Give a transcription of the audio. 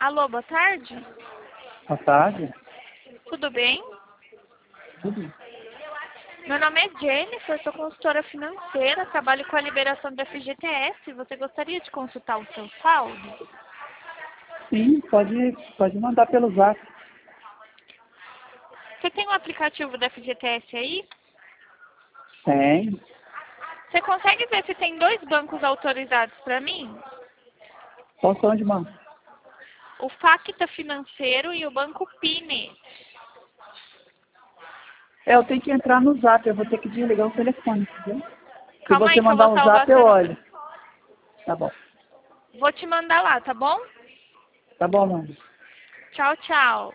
Alô, boa tarde. Boa tarde. Tudo bem? Tudo? Meu nome é Jennifer, sou consultora financeira, trabalho com a liberação do FGTS. Você gostaria de consultar o seu saldo? Sim, pode mandar pelo Zap. Você tem um aplicativo do FGTS aí? Tem. Você consegue ver se tem 2 bancos autorizados para mim? Qual são de mão? O Facta Financeiro e o Banco Pine. Eu tenho que entrar no Zap, eu vou ter que desligar o telefone, entendeu? Se Calma você aí que eu mandar vou um salvar Zap, eu seu olho. número. Tá bom. Vou te mandar lá, tá bom? Tá bom, mano. Tchau, tchau.